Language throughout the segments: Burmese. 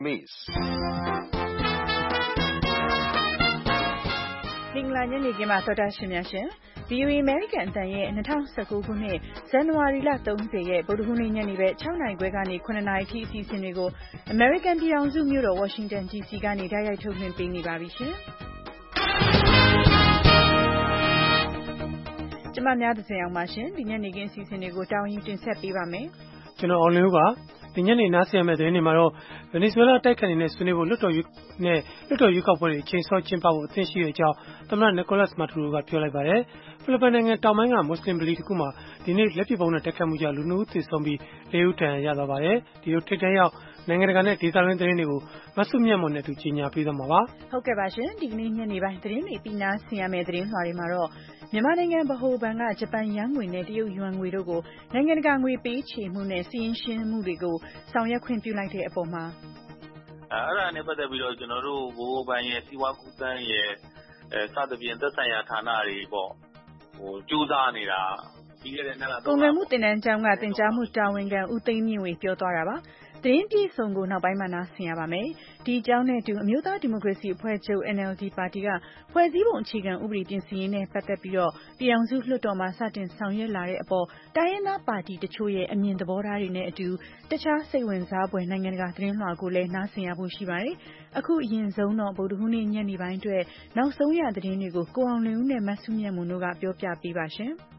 Miss မင်္ဂလာညနေခင်းပါသောတာရှင်များရှင် VOA American အတန်ရဲ့2019ခုနှစ်ဇန်နဝါရီလ30ရက်ဗုဒ္ဓဟူးနေ့ညနေပဲ6နာရီခွဲကနေ9နာရီထိအစီအစဉ်တွေကို American ပြည်ထောင်စုမြို့တော် Washington DC ကနေတိုက်ရိုက်ထုတ်လွှင့်ပေးနေပါပြီရှင်။ကျွန်မများသဇင်အောင်ပါရှင်ဒီညနေခင်းအစီအစဉ်တွေကိုတာဝန်ယူတင်ဆက်ပေးပါမယ်။ကျွန်တော်အောင်လင်းဦးပါဒီညနေနားဆင်ရမယ့်သတင်းတွေမှာတော့ဗင်နီဇွဲလားတိုက်ခိုက်နေတဲ့ဆွေးနွေးဖို့လွှတ်တော်ရွေးကောက်ပွဲတွေအချိန်စောကျင်းပဖို့အသင့်ရှိတဲ့အကြောင်းသမ္မတနီကိုလတ်မာဒူရိုကပြောလိုက်ပါတယ်ဖိလစ်ပိုင်နိုင်ငံတောင်ပိုင်းကမွတ်စလင်ဗလီတစ်ခုမှာဒီနေ့လက်ပစ်ဗုံးနဲ့တိုက်ခိုက်မှုကြောင့်လူ2ဦးသေဆုံးပြီး4ဦးဒဏ်ရာရသွားပါတယ်ဒီလိုထိပ်တန်းရောက်နိုင်ငံတကာနဲ့ဒေသတွင်းသတင်းတွေကိုမဆုမြတ်မွန်နဲ့သူကြီးညာပေးသွားမှာပါဟုတ်ကဲ့ပါရှင်ဒီကနေ့ညနေပိုင်းသတင်းတွေပြီးနားဆင်ရမယ့်သတင်းလွှာတွေမှာတော့မြန်မာနိုင်ငံဗဟိုဘဏ်ကဂျပန်ယန်းငွေနဲ့တရုတ်ယွမ်ငွေတို့ကိုနိုင်ငံတကာငွေပေးချေမှုနဲ့စီးရင်ရှင်းမှုတွေကိုဆောင်ရွက်ခွင့်ပြုလိုက်တဲ့အပေါ်မှာအဲ့ဒါနဲ့ပတ်သက်ပြီးတော့ကျွန်တော်တို့ဘိုးဘန်ရဲ့စီဝါကူတန်းရဲ့စသဖြင့်သက်ဆိုင်ရာဌာနတွေပေါ့ကြိုးစားနေတာပြီးခဲ့တဲ့နှစ်လကုန်သွယ်မှုတင်နန်းကျောင်းကတင်ကြားမှုတာဝန်ခံဦးသိန်းမြင့်ဝေပြောသွားတာပါသတင်းပြည့်စုံကိုနောက်ပိုင်းမှာနားဆင်ရပါမယ်။ဒီအကြောင်းနဲ့အတူအမျိုးသားဒီမိုကရေစီအဖွဲ့ချုပ် NLD ပါတီကဖွဲ့စည်းပုံအခြေခံဥပဒေပြင်ဆင်ရေးနဲ့ပတ်သက်ပြီးတော့ပြည်အောင်စုလွှတ်တော်မှာစတင်ဆောင်ရွက်လာတဲ့အပေါ်တိုင်းရင်းသားပါတီတချို့ရဲ့အမြင်သဘောထားတွေနဲ့အတူတခြားစိတ်ဝင်စားဖွယ်နိုင်ငံတကာသတင်းလွှာကိုလည်းနားဆင်ရဖို့ရှိပါတယ်။အခုအရင်ဆုံးတော့ဗုဒ္ဓဟူးနေ့ညနေပိုင်းအတွက်နောက်ဆုံးရသတင်းတွေကိုကိုအောင်လင်းဦးနဲ့မဆုမြတ်မွန်တို့ကပြောပြပေးပါရှင်။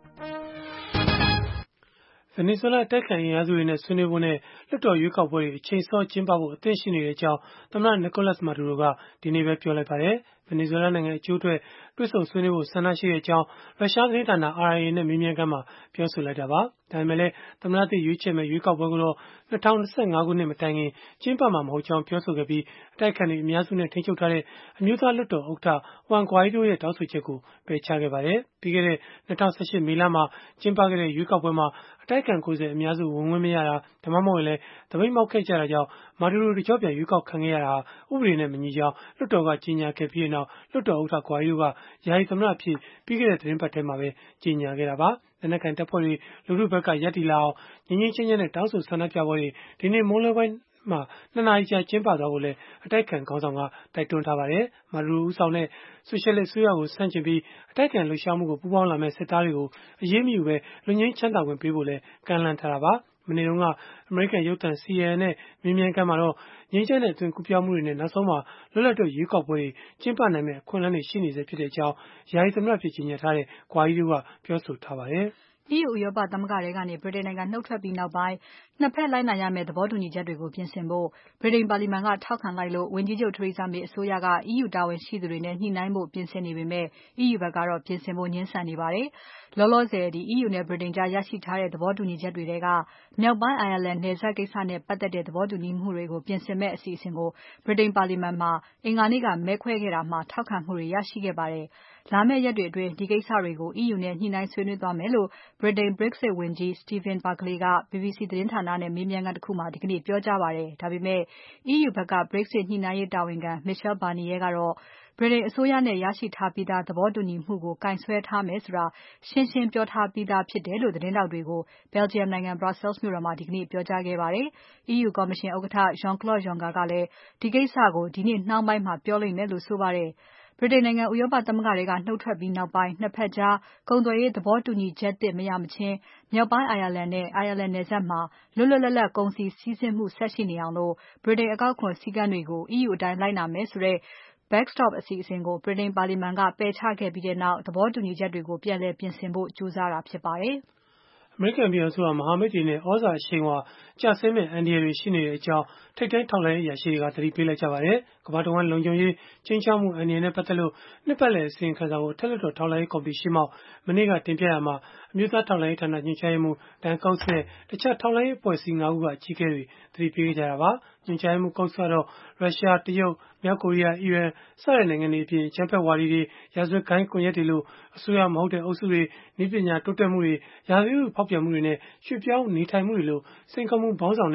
ဗင်နီဇွဲလားတိုက်ခိုက်ရေးအားစုတွေနဲ့ဆွေးနွေးဖို့နဲ့လွှတ်တော်ရွေးကောက်ပွဲတွေအချိန်စောကျင်းပဖို့အသင့်ရှိနေတဲ့အကြောင်းသမ္မတနီကိုလတ်မာဒူရိုကဒီနေ့ပဲပြောလိုက်ပါတယ်ဗင်နီဇွဲလားနိုင်ငံအကျိုးအတွက်တွေ့ဆုံဆွေးနွေးဖို့ဆန္ဒရှိတဲ့အကြောင်းရုရှားသတင်းဌာန RIA နဲ့မေးမြန်းခန်းမှာပြောဆိုလိုက်တာပါဒါပေမဲ့လည်းသမ္မတသစ်ရွေးချယ်မဲ့ရွေးကောက်ပွဲကိုတော့2025ခုနှစ်မတိုင်ခင်ကျင်းပမှာမဟုတ်ကြောင်းပြောဆိုခဲ့ပြီးအတိုက်အခံတွေအများစုနဲ့ထိန်းချုပ်ထားတဲ့အမျိုးသားလွှတ်တော်ဥက္ကဋ္ဌဝမ်ဂွိုင်ဒိုရဲ့တောင်းဆိုချက်ကိုပယ်ချခဲ့ပါတယ်ပြီးခဲ့တဲ့2018မေလမှာကျင်းပခဲ့တဲ့ရွေးကောက်ပွဲမှာအတိုက်အခံကိုယ်စားအများစုဝင်ခွင့်မရတာဒါမှမဟုတ်လည်းသပိတ်မှောက်ခဲ့ကြတာကြောင့်မာဒူရိုတကြော့ပြန်ရွေးကောက်ခံခဲ့ရတာဥပဒေနဲ့မညီကြောင်းလွှတ်တော်ကကြေညာခဲ့ပြီးနောက်လွှတ်တော်ဥက္ကဋ္ဌဂွိုင်ဒိုကယာယီသမ္မတအဖြစ်ပြီးခဲ့တဲ့သတင်းပတ်ထဲမှာပဲကြေညာခဲ့တာပါလက်နက်ကိုင်တပ်ဖွဲ့တွေလူထုဘက်ကရပ်တည်လာအောင်ငြိမ်းငြိမ်းချမ်းချမ်းနဲ့တောင်းဆိုဆန္ဒပြပွဲတွေဒီနေ့မိုးလင်းပိုင်းမှာ2နာရီကြာကျင်းပသွားဖို့လည်းအတိုက်ခံခေါင်းဆောင်ကတိုက်တွန်းထားပါတယ်။မာဒူရိုဦးဆောင်တဲ့ဆိုရှယ်လစ်အစိုးရကိုဆန့်ကျင်ပြီးအတိုက်ခံလှုပ်ရှားမှုကိုပူးပေါင်းလာမဲ့စစ်သားတွေကိုအရေးမယူဘဲလူငင်းချမ်းသာခွင့်ပေးဖို့လည်းကမ်းလှမ်းထားတာပါ။မနေ့တုန်းကအမေရိကန်ရုပ်သံ CNN နဲ့မေးမြန်းခန်းမှာတော့ငြိမ်းချမ်းတဲ့အသွင်ကူးပြောင်းမှုတွေနဲ့နောက်ဆုံးမှာလွတ်လပ်တဲ့ရွေးကောက်ပွဲတွေကျင်းပနိုင်မဲ့အခွင့်အလမ်းတွေရှိနေစေဖြစ်တဲ့အကြောင်းယာယီသမ္မတဖြစ်ကြေညာထားတဲ့ဂွိုင်ဒိုကပြောဆိုထားပါတယ်။ EU ဥရောပသမဂ္ဂထဲကနေဗြိတိန်နိုင်ငံနှုတ်ထွက်ပြီးနောက်ပိုင်းနှစ်ဖက်လိုက်နာရမယ့်သဘောတူညီချက်တွေကိုပြင်ဆင်ဖို့ဗြိတိန်ပါလီမန်ကထောက်ခံလိုက်လို့ဝန်ကြီးချုပ် Theresa May အစိုးရက EU တာဝန်ရှိသူတွေနဲ့ညှိနှိုင်းဖို့ပြင်ဆင်နေပေမဲ့ EU ဘက်ကတော့ပြင်ဆင်ဖို့ငြင်းဆန်နေပါတယ်။လောလောဆယ် EU နဲ့ဗြိတိန်ကြားရရှိထားတဲ့သဘောတူညီချက်တွေထဲကမြောက်ပိုင်း Ireland နယ်စပ်ကိစ္စနဲ့ပတ်သက်တဲ့သဘောတူညီမှုတွေကိုပြင်ဆင်မယ့်အစီအစဉ်ကိုဗြိတိန်ပါလီမန်မှာအင်္ဂါနေ့ကမဲခွဲခဲ့တာမှာထောက်ခံမှုတွေရရှိခဲ့ပါတယ်။လာမယ့်ရက်တွေအတွင်းဒီကိစ္စတွေကို EU နဲ့ညှိနှိုင်းဆွေးနွေးသွားမယ်လို့ဗြိတိန် Brexit ဝန်ကြီး Stephen Barclay က BBC သတင်းဌာနနဲ့မေးမြန်းခန်းတခုမှာဒီကနေ့ပြောကြားပါတယ်။ဒါပေမဲ့ EU ဘက်က Brexit ညှိနှိုင်းရေးတာဝန်ခံ Michel Barnier ကတော့ဗြိတိန်အစိုးရနဲ့ရရှိထားပြီးသားသဘောတူညီမှုကိုကိုင်စွဲထားမယ်ဆိုတာရှင်းရှင်းပြောထားပြီးသားဖြစ်တယ်လို့သတင်းထောက်တွေကို Belgium နိုင်ငံ Brussels မြို့တော်မှာဒီကနေ့ပြောကြားခဲ့ပါတယ်။ EU ကော်မရှင်ဥက္ကဋ္ဌ Jean-Claude Juncker ကလည်းဒီကိစ္စကိုဒီနေ့နှောင်းပိုင်းမှာပြောလိမ့်မယ်လို့ဆိုပါတယ်။ဗြိတိန်နိုင်ငံဥရောပသမဂ္ဂထဲကနှုတ်ထွက်ပြီးနောက်ပိုင်းနှစ်ဖက်ကြားကုန်သွယ်ရေးသဘောတူညီချက်သစ်မရမချင်းမြောက်ပိုင်း Ireland နဲ့ Ireland နယ်စပ်မှာလွတ်လွတ်လပ်လပ်ကုန်စည်စီးဆင်းမှုဆက်ရှိနေအောင်ဗြိတိန်အကောက်ခွန်စည်းကမ်းတွေကို EU အတိုင်းလိုက်နာမယ်ဆိုတဲ့ backstop အစီအစဉ်ကိုဗြိတိန်ပါလီမန်ကပယ်ချခဲ့ပြီးနောက်သဘောတူညီချက်တွေကိုပြန်လည်ပြင်ဆင်ဖို့ကြိုးစားတာဖြစ်ပါတယ်။အမေရိကန်ပြည်ထောင်စုဟာမဟာမိတ်တွေနဲ့ဩဇာအရှိန်အဝါကျဆင်းမဲ့အန္တရာယ်တွေရှိနေတဲ့အကြောင်းထိပ်တန်းထောက်လှမ်းရေးအရာရှိတွေကသတိပေးလိုက်ကြပါတယ်။ကမ္ဘာတဝန်းလုံခြုံရေးချင်းချောက်မှုအန္တရာယ်နဲ့ပတ်သက်လို့နှစ်ပတ်လည်အစီရင်ခံစာကိုအထက်လွှတ်တော်ထောက်လှမ်းရေးကော်မတီရှေ့မှောက်မနေ့ကတင်ပြရမှာအမျိုးသားထောက်လှမ်းရေးဌာနညွှန်ကြားရေးမှူး Dan Coats နဲ့တခြားထောက်လှမ်းရေးအဖွဲ့အစည်း 5 ခုကအကြီးအကဲတွေသတိပေးခဲ့ကြတာပါ။ညွှန်ကြားရေးမှူး Coats ကတော့ရုရှား၊တရုတ်၊မြောက်ကိုရီးယား၊အီရန်စတဲ့နိုင်ငံတွေအပြင်အကြမ်းဖက်ဝါဒီတွေရာဇဝတ်ဂိုဏ်းကွန်ရက်တွေလို့အစိုးရမဟုတ်တဲ့အုပ်စုတွေနည်းပညာတိုးတက်မှုတွေရာသီဥတုဖောက်ပြန်မှုတွေနဲ့ရွှေ့ပြောင်းနေထိုင်မှုတွေလို့စိန်ခေါ်မှုပေါင်းဆောင်တဲ့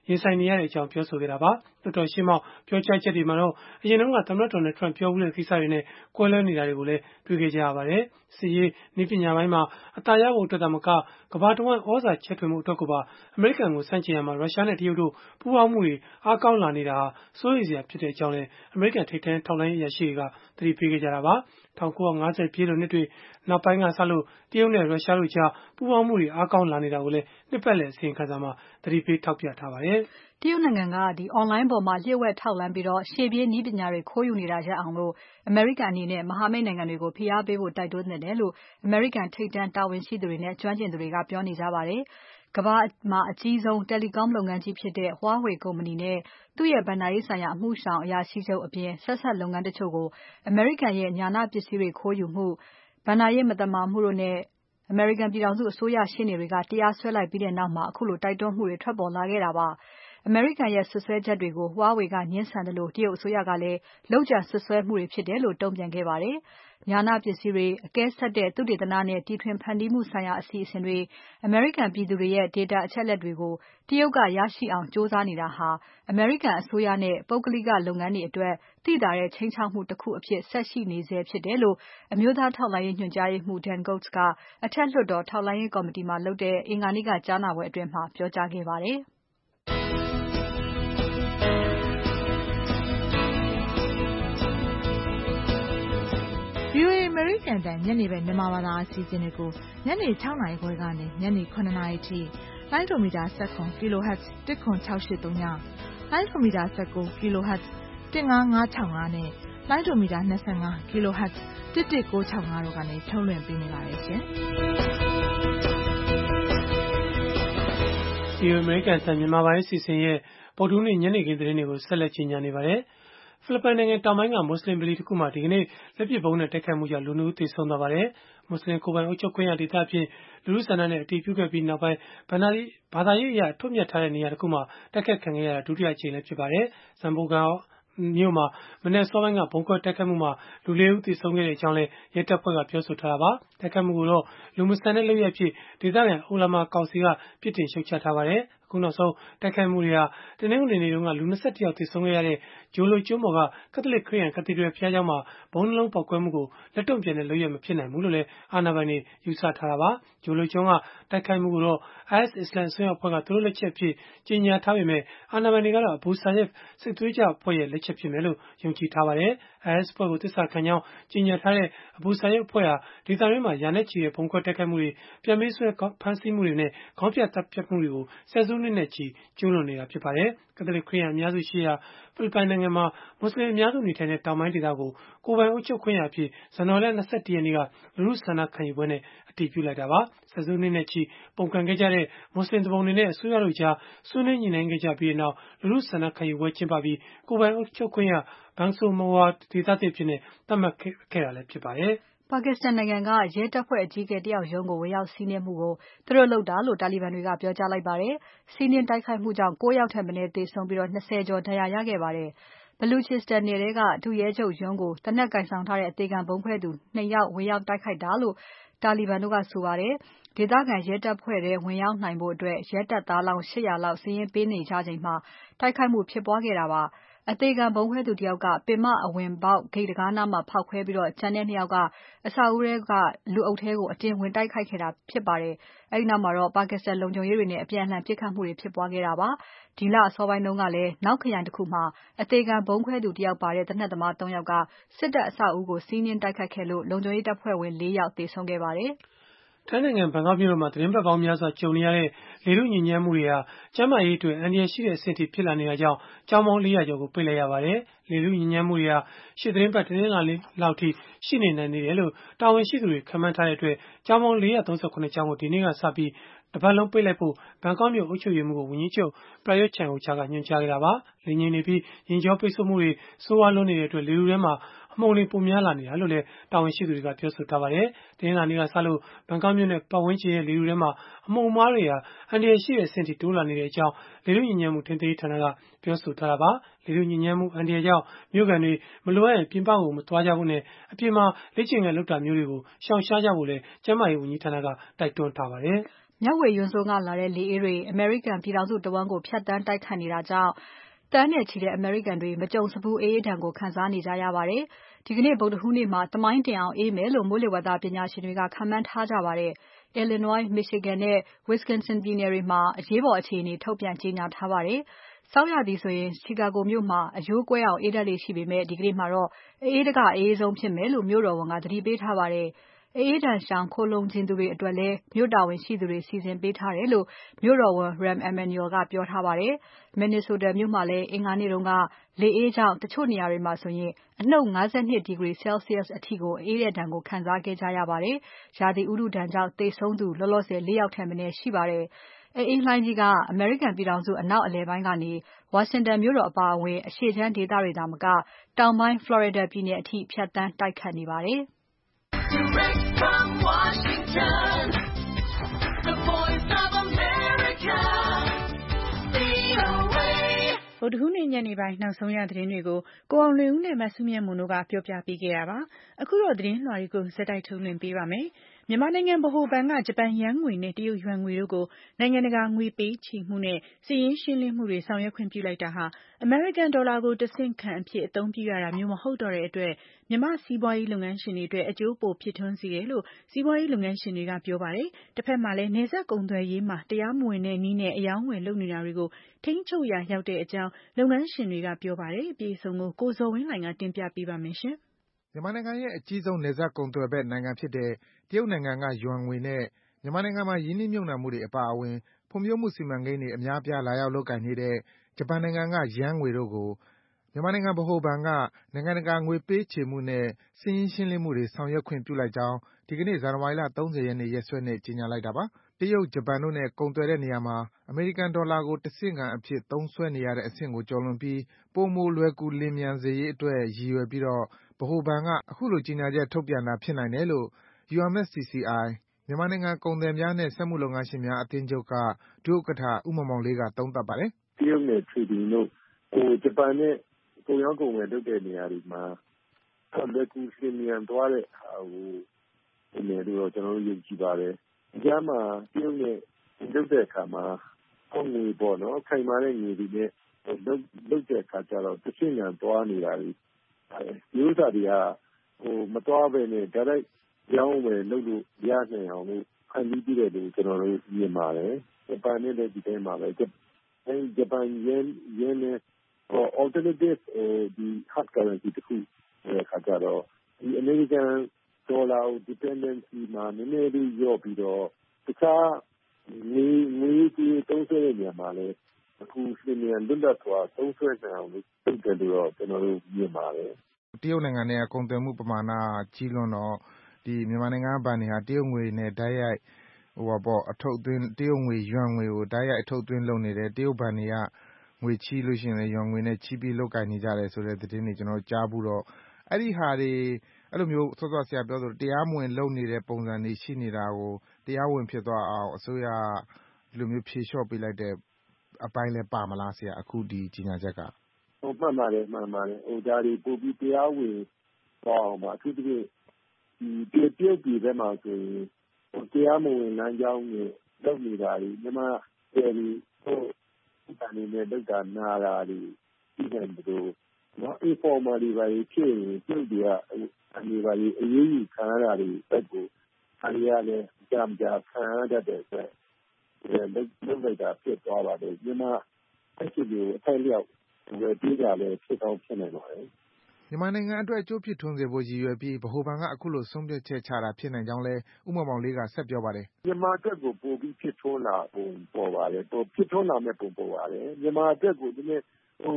ရင်ဆိုင်နေရတဲ့အကြောင်းပြောဆိုခဲ့တာပါ။လွှတ်တော်ရှေ့မှောက်ပြောကြားချက်တွေမှာတော့အရင်တုန်းကသမ္မတ Donald Trump ပြောမှုတဲ့ကိစ္စတွေနဲ့ကွဲလွဲနေတာတွေကိုလည်းတွေ့ခဲ့ကြရပါတယ်။စစ်ရေးနည်းပညာပိုင်းမှာအသာရဖို့အတွက်သာမကကမ္ဘာတဝန်းဩဇာချဲ့ထွင်မှုအတွက်ကိုပါအမေရိကန်ကိုဆန့်ကျင်ရမှာရုရှားနဲ့တရုတ်တို့ပူးပေါင်းမှုတွေအားကောင်းလာနေတာဟာစိုးရိမ်စရာဖြစ်တဲ့အကြောင်းလည်းအမေရိကန်ထိပ်တန်းထောက်လှမ်းရေးအရာရှိတွေကသတိပေးခဲ့ကြတာပါ။1950ပြည့်လွန်နှစ်တွေနောက်ပိုင်းကစလို့တရုတ်နဲ့ရုရှားတို့ကြားပူးပေါင်းမှုတွေအားကောင်းလာနေတာကိုလည်းနှစ်ပတ်လည်အစီရင်ခံစာမှာသတိပေးထောက်ပြထားပါတယ်။တရုတ်နိုင်ငံကonline ပေါ်မှာလျှို့ဝှက်ထောက်လှမ်းပြီးရှေ့ပြေးနည်းပညာတွေခိုးယူနေတာရပ်အောင်အမေရိကန်အနေနဲ့မဟာမိတ်နိုင်ငံတွေကိုဖိအားပေးဖို့တိုက်တွန်းသင့်တယ်လို့အမေရိကန်ထိပ်တန်းတာဝန်ရှိသူတွေနဲ့ကျွမ်းကျင်သူတွေကပြောနေကြပါတယ်။ကမ္ဘာမှာအကြီးဆုံး Telecom လုပ်ငန်းကြီးဖြစ်တဲ့ Huawei ကုမ္ပဏီနဲ့သူ့ရဲ့ဘဏ္ဍာရေးဆိုင်ရာအမှုဆောင်အရာရှိချုပ်အပြင်ဆက်စပ်လုပ်ငန်းတချို့ကိုအမေရိကန်ရဲ့ဉာဏပစ္စည်းတွေခိုးယူမှု၊ဘဏ္ဍာရေးမသမာမှုတို့နဲ့အမေရိကန်ပြည်ထောင်စုအစိုးရရှေ့နေတွေကတရားစွဲလိုက်ပြီးနောက်မှာအခုလိုတိုက်တွန်းမှုတွေထွက်ပေါ်လာခဲ့တာပါ။အမေရိကန်ရဲ့စွပ်စွဲချက်တွေကို Huawei ကငြင်းဆန်သလိုတရုတ်အစိုးရကလည်းလုပ်ကြံစွပ်စွဲမှုတွေဖြစ်တယ်လို့တုံ့ပြန်ခဲ့ပါတယ်။ဉာဏပစ္စည်းတွေအကဲဆတ်တဲ့သုတေသနနဲ့တီထွင်ဖန်တီးမှုဆိုင်ရာအစီအစဉ်တွေအမေရိကန်ပြည်သူတွေရဲ့ data အချက်အလက်တွေကိုတရုတ်ကရရှိအောင်ကြိုးစားနေတာဟာအမေရိကန်အစိုးရနဲ့ပုဂ္ဂလိကလုပ်ငန်းတွေအတွက်သိသာတဲ့ခြိမ်းခြောက်မှုတစ်ခုအဖြစ်ဆက်ရှိနေဆဲဖြစ်တယ်လို့အမျိုးသားထောက်လှမ်းရေးညွှန်ကြားရေးမှူး Dan Coats ကအထက်လွှတ်တော်ထောက်လှမ်းရေးကော်မတီမှာလုပ်တဲ့အင်္ဂါနေ့ကကြားနာပွဲအတွင်းပြောကြားခဲ့ပါတယ်။ VOA အမေရိကန်တန်ညနေပဲမြန်မာဘာသာအစီအစဉ်တွေကိုညနေ6နာရီခွဲကနေညနေ9နာရီထိလိုင်းဒိုမီတာ17 kHz 10683ညလိုင်းဒိုမီတာ19 kHz 15565နဲ့လိုင်းဒိုမီတာ25 kHz 11965တို့ကနေထုတ်လွှင့်ပေးနေပါတယ်ရှင်။ VOA အမေရိကန်တန်မြန်မာပိုင်းအစီအစဉ်ရဲ့ဗုဒ္ဓဟူးနေ့ညနေခင်းသတင်းတွေကိုဆက်လက်ကြီးညာနေပါတယ်။ဖိလစ်ပိုင်နိုင်ငံတောင်ပိုင်းကမွတ်စလင်ဗလီတစ်ခုမှာဒီကနေ့လက်ပစ်ဗုံးနဲ့တိုက်ခိုက်မှုကြောင့်လူ 2 ဦးသေဆုံးသွားပါတယ်။မွတ်စလင်ကိုယ်ပိုင်အုပ်ချုပ်ခွင့်ရဒေသအဖြစ်လူထုဆန္ဒနဲ့အတည်ပြုခဲ့ပြီးနောက်ပိုင်းဘာသာရေးအရအထွတ်အမြတ်ထားတဲ့နေရာတစ်ခုမှာတိုက်ခိုက်ခံခဲ့ရတာဒုတိယအကြိမ်လည်းဖြစ်ပါတယ်။ Zamboangaမြို့မှာမနက်စောပိုင်းကဗုံးခွဲတိုက်ခိုက်မှုမှာလူ 4 ဦးသေဆုံးခဲ့ကြောင်းလည်းရဲတပ်ဖွဲ့ကပြောဆိုထားတာပါ။တိုက်ခိုက်မှုကိုတော့လူမဆန်တဲ့လုပ်ရပ်ဖြစ်ဒေသခံအိုလာမာကောင်စီကပြစ်တင်ရှုတ်ချထားပါတယ်။အခုနောက်ဆုံးတိုက်ခိုက်မှုတွေဟာတနင်္ဂနွေနေ့တုန်းကလူ 21 ယောက်သေဆုံးခဲ့ရတဲ့ဂျိုလိုကျွန်းပေါ်ကကက်သလစ်ခရစ်ယာန် Cathedral ဘုရားကျောင်းမှာဗုံးနှလုံးပေါက်ကွဲမှုကိုလက်တုံ့ပြန်တဲ့လုပ်ရပ်မဖြစ်နိုင်ဘူးလို့လည်းအာဏာပိုင်တွေယူဆထားတာပါ။ဂျိုလိုကျွန်းကတိုက်ခိုက်မှုကိုတော့ IS အစ္စလာမ်အစွန်းရောက်အဖွဲ့ကသူတို့လက်ချက်အဖြစ်ကြေညာထားပေမဲ့အာဏာပိုင်တွေကတော့ Abu Sayyaf စစ်သွေးကြွအဖွဲ့ရဲ့လက်ချက်ဖြစ်မယ်လို့ယုံကြည်ထားပါတယ်။ IS အဖွဲ့ကိုသစ္စာခံကြောင်းကြေညာထားတဲ့ Abu Sayyaf အဖွဲ့ဟာဒေသတွင်းမှာရာနဲ့ချီတဲ့ဗုံးခွဲတိုက်ခိုက်မှုတွေပြန်ပေးဆွဲဖမ်းဆီးမှုတွေနဲ့ခေါင်းဖြတ်တပ်ဖြတ်မှုတွေကိုဆယ်စုနှစ်နဲ့ချီကျူးလွန်နေတာဖြစ်ပါတယ်။ ကက်သလစ်ခရစ်ယာန်အများစုရှိရာဖိလစ်ပိုင်နိုင်ငံမှာမွတ်စလင်အများစုနေထိုင်တဲ့တောင်ပိုင်းဒေသကိုကိုယ်ပိုင်အုပ်ချုပ်ခွင့်ရအဖြစ်ဇန်နဝါရီလ 21 ရက်နေ့ကလူထုဆန္ဒခံယူပွဲနဲ့အတည်ပြုလိုက်တာပါ။ဆယ်စုနှစ်နဲ့ချီပုန်ကန်ခဲ့ကြတဲ့မွတ်စလင်သူပုန်တွေနဲ့အစိုးရတို့ကြားဆွေးနွေးညှိနှိုင်းခဲ့ကြပြီးနောက်လူထုဆန္ဒခံယူပွဲကျင်းပပြီးကိုယ်ပိုင်အုပ်ချုပ်ခွင့်ရBangsamoroဒေသသစ်အဖြစ်သတ်မှတ်ခဲ့တာလည်းဖြစ်ပါတယ်။ပါကစ္စတန်နိုင်ငံကရဲတပ်ဖွဲ့အကြီးအကဲတယောက်ရုံးကိုဝင်ရောက်စီးနင်းမှုကိုသူတို့လုပ်တာလို့တာလီဘန်တွေကပြောကြားလိုက်ပါတယ်။စီးနင်းတိုက်ခိုက်မှုကြောင့်9 ယောက်ထက်မနည်းသေဆုံးပြီး20 ကျော်ဒဏ်ရာရခဲ့ပါတယ်။ Baluchistan နယ်ထဲကဒုရဲချုပ်ရုံးကိုသေနတ်ကိုင်ဆောင်ထားတဲ့အသေခံဗုံးခွဲသူ 2 ယောက်ဝင်ရောက်တိုက်ခိုက်တာလို့တာလီဘန်တို့ကဆိုပါတယ်။ဒေသခံရဲတပ်ဖွဲ့ထဲဝင်ရောက်နိုင်ဖို့ရဲတပ်သားလောင်း 800 လောက်စာရင်းပေးနေကြချိန်မှာတိုက်ခိုက်မှုဖြစ်ပွားခဲ့တာပါ။အသေခံဗုံးခွဲသူတယောက်ကပင်မအဝင်ပေါက်ဂိတ်တံခါးနားမှာဖောက်ခွဲပြီးကျန်တဲ့ 2 ယောက်ကအဆောက်အဦးထဲကလူအုပ်ထဲကိုအတင်းဝင်တိုက်ခိုက်ခဲ့တာဖြစ်ပါတယ်။အဲဒီနောက်မှာပါကစ္စတန်လုံခြုံရေးတွေနဲ့အပြန်အလှန်ပစ်ခတ်မှုတွေဖြစ်ပွားခဲ့တာပါ။ဒီလအစောပိုင်းတုန်းကလည်းနောက်ခရိုင်တစ်ခုမှာအသေခံဗုံးခွဲသူတယောက်ပါတဲ့သေနတ်သမား 3 ယောက်ကစစ်တပ်အဆောက်အဦးကိုစီးနင်းတိုက်ခိုက်ခဲ့လို့လုံခြုံရေးတပ်ဖွဲ့ဝင် 4 ယောက်သေဆုံးခဲ့ပါတယ်။ထိုင်းနိုင်ငံဘန်ကောက်မြို့တော်မှာသတင်းပတ်ပေါင်းများစွာကြုံနေရတဲ့လေထုညစ်ညမ်းမှုတွေဟာကျန်းမာရေးအတွက်အန္တရာယ်ရှိတဲ့အဆင့်အထိဖြစ်လာနေတာကြောင့်ကျောင်းပေါင်း 400 ကျော်ကိုပိတ်လိုက်ရပါတယ်။လေထုညစ်ညမ်းမှုတွေဟာရှေ့သီတင်းပတ်တနင်္လာနေ့လောက်ထိရှိနေနိုင်သေးတယ်လို့တာဝန်ရှိသူတွေခန့်မှန်းထားတဲ့အတွက်ကျောင်းပေါင်း 437 ကျောင်းကိုဒီနေ့ကစပြီးတပတ်လုံးပိတ်လိုက်ဖို့ဘန်ကောက်မြို့အုပ်ချုပ်ရေးမှူးကိုဝန်ကြီးချုပ် Prayut Chan-o-cha ကညွှန်ကြားခဲ့တာပါ။လေငြိမ်နေပြီးယာဉ်ကြောပိတ်ဆို့မှုတွေဆိုးဝါးလွန်းနေတဲ့အတွက်လေထုထဲမှာအမှုန်တွေပိုများလာနေတာလို့လည်းတာဝန်ရှိသူတွေကပြောဆိုထားပါတယ်။တနင်္လာနေ့ကစလို့ဘန်ကောက်မြို့နဲ့ပတ်ဝန်းကျင်ရဲ့လေထုထဲမှာအမှုန်အမွှားတွေဟာအန္တရာယ်ရှိတဲ့အဆင့်ထိတိုးလာနေကြောင်းလေထုညစ်ညမ်းမှုထိန်းသိမ်းရေးဌာနကပြောဆိုထားတာပါ။လေထုညစ်ညမ်းမှုအန္တရာယ်ကြောင့်မြို့ခံတွေမလိုအပ်ရင်ပြင်ပကိုမသွားကြဖို့နဲ့အပြင်မှာလေ့ကျင့်ခန်းလုပ်တာမျိုးတွေကိုရှောင်ရှားကြဖို့လည်းကျန်းမာရေးဝန်ကြီးဌာနကတိုက်တွန်းထားပါတယ်။မျက်ဝေယွန်းစွန်းကလာတဲ့လေအေးတွေအမေရိကန်ပြည်ထောင်စုတဝန်းကိုဖြတ်သန်းတိုက်ခတ်နေတာကြောင့်သန်းနဲ့ချီတဲ့အမေရိကန်တွေမကြုံစဖူးအေးအေးဒဏ်ကိုခံစားနေကြရပါတယ်။ဒီကနေ့ဗုဒ္ဓဟူးနေ့မှာသမိုင်းတင်အောင်အေးမယ်လို့မိုးလေဝသပညာရှင်တွေကခန့်မှန်းထားကြပါတယ်။ Illinois, Michigan နဲ့ Wisconsin ပြည်နယ်တွေမှာအရေးပေါ်အခြေအနေထုတ်ပြန်ကြေညာထားပါတယ်။ဆောင်းရာသီဆိုရင် Chicago မြို့မှာအယိုးကွဲအောင်အေးတတ်လေ့ရှိပေမဲ့ဒီကနေ့မှာတော့အအေးတကအအေးဆုံးဖြစ်မယ်လို့မြို့တော်ဝန်ကသတိပေးထားပါတယ်။အအေးဒဏ်ရှောင်ခိုလှုံချင်သူတွေအတွက်လည်းမြို့တာဝန်ရှိသူတွေစီစဉ်ပေးထားတယ်လို့မြို့တော်ဝန် Rahm Emanuel ကပြောထားပါတယ်။ Minnesota မြို့မှာလည်းအင်္ဂါနေ့တုန်းကလေအေးကြောင့်တချို့နေရာတွေမှာဆိုရင်အနုတ် 52 ဒီဂရီ Celsius အထိကိုအေးတဲ့ဒဏ်ကိုခံစားခဲ့ကြရပါတယ်။ရာသီဥတုဒဏ်ကြောင့်သေဆုံးသူလောလောဆယ် 4 ယောက်ထက်မနည်းရှိပါတယ်။အေးလှိုင်းကြီးကအမေရိကန်ပြည်ထောင်စုအနောက်အလယ်ပိုင်းကနေဝါရှင်တန်မြို့တော်အပါအဝင်အရှေ့ခြမ်းဒေသတွေသာမကတောင်ပိုင်း Florida ပြည်နယ်အထိဖြတ်သန်းတိုက်ခတ်နေပါတယ်။ Direct from Washington, the voice of America, VOA. ဗုဒ္ဓဟူးနေ့ညနေပိုင်းနောက်ဆုံးရသတင်းတွေကိုကိုအောင်လွင်ဦးနဲ့မစုမြတ်မွန်တို့ကပြောပြပေးခဲ့တာပါ။အခုတော့သတင်းလွှာတွေကိုစက်တိုက်ထုတ်လွှင့်ပေးပါမယ်။မြန်မာနိုင်ငံဗဟိုဘဏ်ကဂျပန်ယန်းငွေနဲ့တရုတ်ယွမ်ငွေတို့ကိုနိုင်ငံတကာငွေပေးချေမှုနဲ့စာရင်းရှင်းလင်းမှုတွေဆောင်ရွက်ခွင့်ပြုလိုက်တာဟာအမေရိကန်ဒေါ်လာကိုတဆင့်ခံအဖြစ်အသုံးပြုရတာမျိုးမဟုတ်တော့တဲ့အတွက်မြန်မာစီးပွားရေးလုပ်ငန်းရှင်တွေအတွက်အကျိုးပိုဖြစ်ထွန်းစေတယ်လို့စီးပွားရေးလုပ်ငန်းရှင်တွေကပြောပါတယ်။တစ်ဖက်မှာလည်းနယ်စပ်ကုန်သွယ်ရေးမှာတရားမဝင်တဲ့နည်းနဲ့အယောင်းဝယ်လုပ်နေတာတွေကိုထိန်းချုပ်ရာရောက်တဲ့အကြောင်းလုပ်ငန်းရှင်တွေကပြောပါတယ်။အပြည့်အစုံကိုကိုဇော်ဝင်းလှိုင်ကတင်ပြပေးပါမယ်ရှင်။မြန်မာနိုင်ငံရဲ့အကြီးဆုံးနယ်စပ်ကုန်သွယ်ဘက်နိုင်ငံဖြစ်တဲ့တရုတ်နိုင်ငံကယွမ်ငွေနဲ့မြန်မာနိုင်ငံမှာရင်းနှီးမြှုပ်နှံမှုတွေအပါအဝင်ဖွံ့ဖြိုးမှုစီမံကိန်းတွေအများအပြားလာရောက်လုပ်ကိုင်နေတဲ့ဂျပန်နိုင်ငံကယန်းငွေတို့ကိုမြန်မာနိုင်ငံဗဟိုဘဏ်ကနိုင်ငံတကာငွေပေးချေမှုနဲ့စာရင်းရှင်းလင်းမှုတွေဆောင်ရွက်ခွင့်ပြုလိုက်ကြောင်းဒီကနေ့ဇန်နဝါရီလ 30 ရက်နေ့ရက်စွဲနဲ့ကြေညာလိုက်တာပါ။တရုတ်၊ဂျပန်တို့နဲ့ကုန်သွယ်တဲ့နေရာမှာအမေရိကန်ဒေါ်လာကိုတဆင့်ခံအဖြစ်သုံးစွဲနေရတဲ့အဆင့်ကိုကျော်လွန်ပြီးပိုမိုလွယ်ကူလျင်မြန်စေရေးအတွက်ရည်ရွယ်ပြီးဗဟိုဘဏ်ကအခုလိုကြေညာချက်ထုတ်ပြန်တာဖြစ်နိုင်တယ်လို့ UMFCCI မြန်မာနိုင်ငံကုန်သည်များနဲ့စက်မှုလုပ်ငန်းရှင်များအသင်းချုပ်ကဒုဥက္ကဋ္ဌဦးမောင်မောင်လေးကသုံးသပ်ပါတယ်။တရုတ်နဲ့ Trading တို့ဂျပန်နဲ့ကုန်ရောင်းကုန်ဝယ်လုပ်တဲ့နေရာတွေမှာလွယ်ကူလျင်မြန်သွားတဲ့ဟာကိုဒီနေ့တော့ကျွန်တော်တို့ယုံကြည်ပါတယ်။ဒီကြားမှာတရုတ်နဲ့လုပ်တဲ့အခါမှာငွေပေါ့နော်ခိုင်မာတဲ့ငွေတွေနဲ့လုပ်တဲ့အခါကျတော့တစ်ချိန်ကန်သွားနေတာတွေဒီဥစ္စာတွေကမသွားဘဲနဲ့ဒါလိုက်ရောင်းဝယ်လုပ်လို့ရနိုင်အောင်လို့ဖန်တီးပြီးတယ်လို့ကျွန်တော်တို့မြင်ပါတယ်။ဂျပန်နဲ့လည်းဒီတိုင်းပါပဲဂျပန်ယင်းနဲ့alternative ဒီ hard currency တခုအခါကျတော့ဒီအမေရိကန်ဒေါ်လာကို dependency မှာနည်းနည်းလေးလျော့ပြီးတော့တခြားငွေကြေးသုံးစွဲတဲ့နေရာမှာလည်းအခုလျင်မြန်လွတ်လပ်စွာသုံးစွဲနိုင်အောင်လုပ်တယ်လို့တော့ကျွန်တော်တို့မြင်ပါတယ်။တရုတ်နိုင်ငံနဲ့ကုန်သွယ်မှုပမာဏကြီးလွန်းတော့ဒီမြန်မာနိုင်ငံကဘဏ်တွေဟာတရုတ်ငွေနဲ့တိုက်ရိုက်အထုတ်သွင်းတရုတ်ငွေယွမ်ငွေကိုတိုက်ရိုက်အထုတ်သွင်းလုပ်နေတယ်တရုတ်ဘဏ်တွေကငွေချေးလို့ရှိရင်လည်းယွမ်ငွေနဲ့ချေးပြီးလုပ်ကိုင်နေကြတယ်ဆိုတဲ့သတင်းတွေကျွန်တော်တို့ကြားဘူးတော့အဲ့ဒီဟာတွေအဲ့လိုမျိုးစောစောဆရာပြောသလိုတရားမဝင်လုပ်နေတဲ့ပုံစံတွေရှိနေတာကိုတရားဝင်ဖြစ်သွားအောင်အစိုးရဒီလိုမျိုးဖြေလျှော့ပေးလိုက်တဲ့အပိုင်းလည်းပါမလားဆရာအခုဒီကြေညာချက်ကမှန်ပါတယ်ဒါတွေပို့ပြီးတရားဝင်သွားအောင်ပါအထူးသဖြင့်ဒီတရုတ်ပြည်ဘက်မှာဆိုရင်တရားမဝင်လမ်းကြောင်းနဲ့လုပ်နေတာတွေမြန်မာပြည်ဒီနဲ့လုပ်တာနာတာတွေဒီကံတို့နော် informal တွေပါဖြစ်ရင်သူတို့တွေကအနေပါလေအရေးကြီးခံရတာတွေတက်ကိုအားရလည်းကြမ်းကြခံရတတ်တဲ့အတွက်လုပ်လိုက်တာဖြစ်သွားပါတယ်မြန်မာအဖြစ်ကိုအထိုက်လျောက်ဝယ်ပေးကြလည်းဖြစ်ကောင်းဖြစ်နိုင်ပါတယ်မြန်မာနိုင်ငံအတွက်အကျိုးဖြစ်ထွန်းစေဖို့ရည်ရွယ်ပြီးဗဟိုဘဏ်ကအခုလိုဆုံးဖြတ်ချက်ချတာဖြစ်နိုင်ကြောင်းလဲဦးမောင်မောင်လေးကဆက်ပြောပါတယ်မြန်မာအတွက်ကိုပို့ပြီးဖြစ်ထွန်းလာပုံပေါ်ပါတယ်ဖြစ်ထွန်းလာမဲ့ပုံပေါ်ပါတယ်မြန်မာအတွက်ကိုဒီနေ့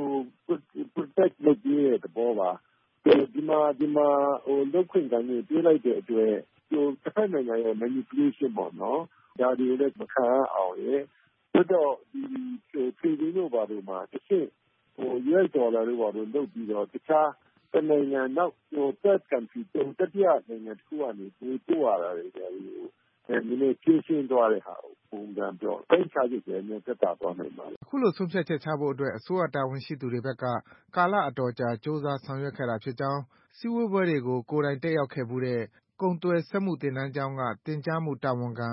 protect လုပ်ပြီးတဲ့သဘောပါဒီမှာလုပ်ခွင့်ကနေပြေးလိုက်တဲ့အတွက်တစ်ဖက်နိုင်ငံရဲ့ manipulation ပေါ့နော်ဒါတွေလည်းမခံအောင်ရဲ့တော့ဒီ trading တို့ဘာလို့မှာတစ်ချက်US ဒေါ်လာတို့ဘာလို့လုပ်ပြီးတော့တခြားတနိုင်ငံနောက်third country တတိယနိုင်ငံတစ်ခုကနေပို့ရတာတွေဒါတွေကိုနည်းနည်းချင်းချင်းသွားတဲ့ဟာကိုပုံစံပြောတိုင်းခြားချက်တွေနဲ့သက်သာသွားနိုင်ပါတယ်အခုလိုဆုံးဖြတ်ချက်ချဖို့အတွက်အစိုးရတာဝန်ရှိသူတွေဘက်ကကာလအတော်ကြာစ조사ဆောင်ရွက်ခဲ့တာဖြစ်ကြောင်းစည်းဝေးပွဲတွေကိုကိုယ်တိုင်တက်ရောက်ခဲ့ဖူးတဲ့ကုန်သွယ်စက်မှုသင်တန်းကျောင်းကသင်ကြားမှုတာဝန်ခံ